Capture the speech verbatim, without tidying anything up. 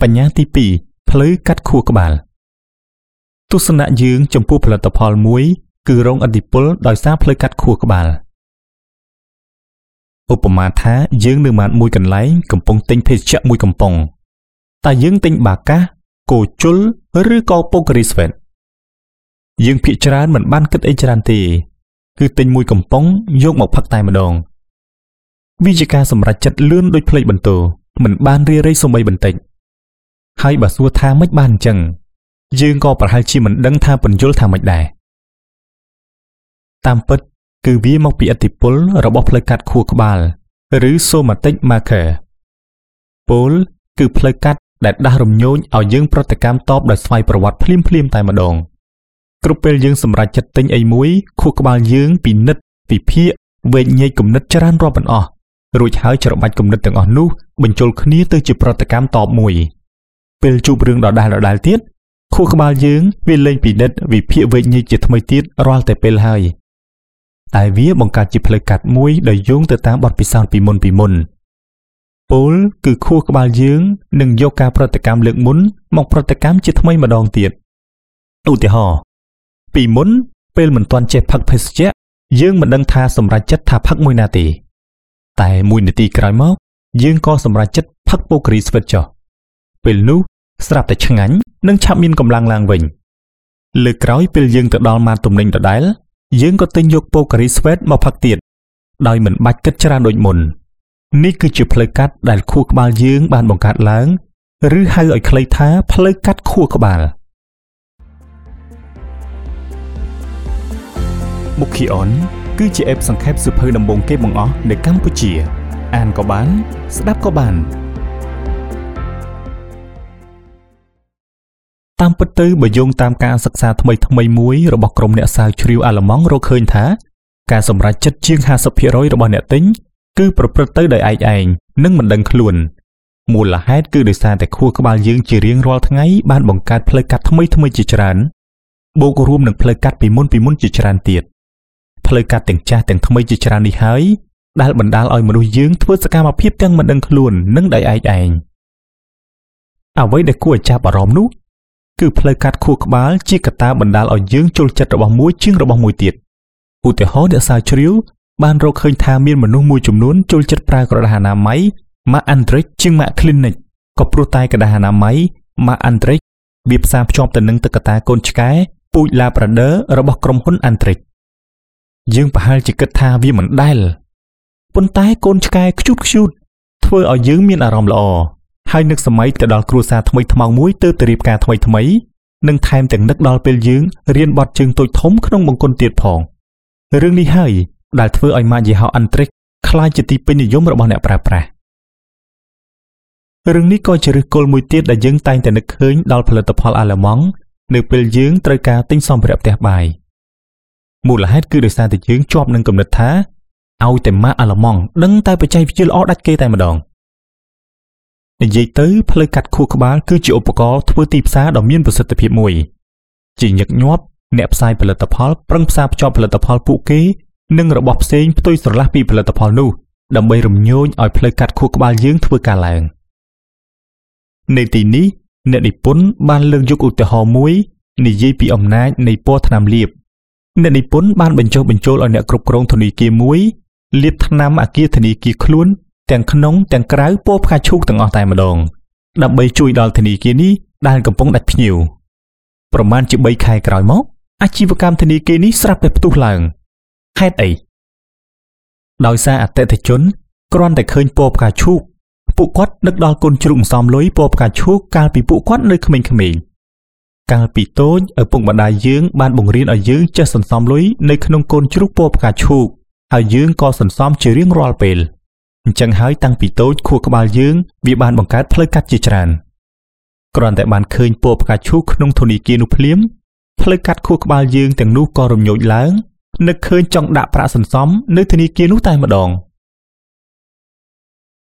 បញ្ញទីពីរផ្លូវកាត់ខួរក្បាលទស្សនៈយើងចំពោះផលិតផលមួយគឺរងឥទ្ធិពលដោយសារផ្លូវកាត់ខួរក្បាលឧបមាថាយើងនៅម៉ាតមួយកន្លែងកំពុងទិញភេសជ្ជៈមួយកំប៉ុងតែយើងទិញបាកាសគោជលឬក៏ពូការីស្វេតយើងភាគច្រើនមិនបានគិតអីច្រើនទេគឺទិញមួយកំប៉ុងយកមកផឹកតែម្ដងវាជាការសម្រេចចិត្តលឿនដូចភ្លេចបន្ទោមិនបានរារៃសូម្បីបន្តិចហើយបើសួរថាមិនបានអញ្ចឹងយើងក៏ប្រហែលជាមិនដឹងថាពន្យល់ថាមិនដែរតាមពិតគឺវាមកពីឥទ្ធិពលរបស់ផ្លូវកាត់ខួរក្បាលឬ somatic marker ពោលគឺផ្លូវកាត់ដែលដាស់រំញោចឲ្យយើងប្រតិកម្មតបដោយស្វ័យប្រវត្តិភ្លាមភ្លាមតែម្ដងគ្រប់ពេលយើងសម្រេចចិត្តទិញអីមួយខួរក្បាលយើងពិនិត្យវិភាគវែកញែកគំនិតច្រើនរាប់មិនអស់រួចហើយច្របាច់គំនិតទាំងអស់នោះបញ្ចូលគ្នាទៅជាប្រតិកម្មតបមួយពេលជួបរឿងដដែលដដែលទៀតខួរក្បាលយើងវាលែងពិនិត្យវិភាគវែកញែកជាថ្មីទៀតរាល់តែពេលហើយតែវាបង្កើតជាផ្លូវកាត់មួយដែលយោងទៅតាមបទពិសោធន៍ពីមុនពីមុនពោលគឺខួរក្បាលយើងនឹងយកការប្រតិកម្មលើកមុនមកប្រតិកម្មជាថ្មីម្ដងទៀតឧទាហរណ៍ពីមុនពេលមិនទាន់ចេះផឹកភេសជ្ជៈយើងមិនដឹងថាសម្រេចចិត្តថាផឹកមួយណាទេតែមួយនាទីក្រោយមកយើងក៏សម្រេចចិត្តផឹកពូការីស្វេតចុះពេលនោះស្រាប់តែឆ្ងាញ់និងឆាប់មានកម្លាំងឡើងវិញលើក្រោយពេលយើងទៅដល់ម៉ាតទំនិញដដែលយើងក៏ទិញយកពូការីស្វេតមកផឹកទៀតដោយមិនបាច់គិតច្រើនដូចមុននេះគឺជាផ្លូវកាត់ដែលខួរក្បាលយើងបានបង្កើតឡើងឬហៅឲ្យខ្លីថាផ្លូវកាត់ខួរក្បាលមុខីអនគឺជាអេបសង្ខេបសៀវភៅដំបូងគេបង្អស់នៅកម្ពុជាអានក៏បានស្ដាប់ក៏បានតាមពិតទៅបើយោងតាមការសិក្សាថ្មីថ្មីមួយរបស់ក្រុមអ្នកស្រាវជ្រាវអាល្លឺម៉ង់រកឃើញថាការសម្រេចចិត្តជាង ห้าสิบភាគរយ របស់អ្នកទិញគឺប្រព្រឹត្តទៅដោយឯកឯងនិងមិនដឹងខ្លួនមូលហេតុគឺដោយសារតែខួរក្បាលយើងជារៀងរាល់ថ្ងៃបានបង្កើតផ្លូវកាត់ថ្មីថ្មីជាច្រើនបូករួមនឹងផ្លូវកាត់ពីមុនពីមុនជាច្រើនទៀតផ្លូវកាត់ទាំងចាស់ទាំងថ្មីជាច្រើននេះហើយដែលបណ្ដាលឲ្យមនុស្សយើងធ្វើសកម្មភាពទាំងមិនដឹងខ្លួននិងដោយឯកឯងអ្វីដែលគួរឲ្យចាប់អារម្មណ៍នោះគឺផ្លូវកាត់ខួរក្បាលជាកត្តាបណ្ដាលឲ្យយើងចូលចិត្តរបស់មួយជាងរបស់មួយទៀតឧទាហរណ៍អ្នកស្រាវជ្រាវបានរកឃើញថាមានមនុស្សមួយចំនួនចូលចិត្តប្រើក្រដាសអនាម័យ Marc André ជាង Mac Clinic ក៏ព្រោះតែក្រដាសអនាម័យ Marc André វាផ្សារភ្ជាប់ទៅនឹងទឹកកតាកូនឆ្កែពូជ Labrador របស់ក្រុមហ៊ុន André យើងប្រហែលជាគិតថាវាមិនដែលប៉ុន្តែកូនឆ្កែខ្ជូតខ្ជូតធ្វើឲ្យយើងមានអារម្មណ៍ល្អហើយនឹកសម័យទៅដល់គ្រួសារថ្មីថ្មោងមួយទៅទៅរៀបការថ្មីថ្មីនិងថែមទាំងនឹកដល់ពេលយើងរៀនបត់ជើងតូចធំក្នុងបង្គន់ទៀតផងរឿងនេះហើយដែលធ្វើឲ្យម៉ាកយីហោ André ក្លាយជាទីពេញនិយមរបស់អ្នកប្រើប្រាស់រឿងនេះក៏ជាឫសគល់មួយទៀតដែលយើងតែងតែនឹកឃើញដល់ផលិតផលអាល្លឺម៉ង់នៅពេលយើងត្រូវការទិញសម្ភារៈផ្ទះបាយមូលហេតុគឺដោយសារតែយើងជាប់នឹងគំនិតថាឲ្យតែម៉ាកអាល្លឺម៉ង់ដឹងតែបច្ចេកវិទ្យាល្អដាច់គេតែម្ដងនិយាយទៅផ្លូវកាត់ខួរក្បាលគឺជាឧបករណ៍ធ្វើទីផ្សារដ៏មានប្រសិទ្ធភាពមួយជាញឹកញាប់អ្នកផ្សាយផលិតផលប្រឹងផ្សារភ្ជាប់ផលិតផលពួកគេនិងរបស់ផ្សេងផ្ទុយស្រឡះពីផលិតផលនោះដើម្បីរំញោចឲ្យផ្លូវកាត់ខួរក្បាលយើងធ្វើការឡើងនៅទីនេះអ្នកនិពន្ធបានលើកយកឧទាហរណ៍មួយនិយាយពីអំណាចនៃពណ៌ថ្នាំលាបអ្នកនិពន្ធបានបញ្ចុះបញ្ចូលឲ្យអ្នកគ្រប់គ្រងធនាគារមួយលាបថ្នាំអគារធនាគារខ្លួនទាំងក្នុងទាំងក្រៅពណ៌ផ្កាឈូកទាំងអស់តែម្ដងដើម្បីជួយដល់ធនាគារនេះដែលកំពុងដាច់ភ្ញៀវប្រមាណជាបីខែក្រោយមកអាជីវកម្មធនាគារនេះស្រាប់តែផ្ទុះឡើងហេតុអីដោយសារអតិថិជនគ្រាន់តែឃើញពណ៌ផ្កាឈូកពួកគាត់នឹកដល់កូនជ្រូកសំលុយពណ៌ផ្កាឈូកកាលពីពួកគាត់នៅក្មេងៗកាលពីតូចឪពុកម្ដាយយើងបានបង្រៀនឲ្យយើងចេះសន្សំលុយនៅក្នុងកូនជ្រូកពណ៌ផ្កាឈូកហើយយើងក៏សន្សំជារៀងរាល់ពេលអញ្ចឹងហើយតាំងពីតូចខួរក្បាលយើងវាបានបង្កើតផ្លូវកាត់ជាច្រើនគ្រាន់តែបានឃើញពណ៌ផ្កាឈូកក្នុងធនាគារនោះភ្លាមផ្លូវកាត់ខួរក្បាលយើងទាំងនោះក៏រំញោចឡើងនឹកឃើញចង់ដាក់ប្រាក់សន្សំនៅធនាគារនោះតែម្ដង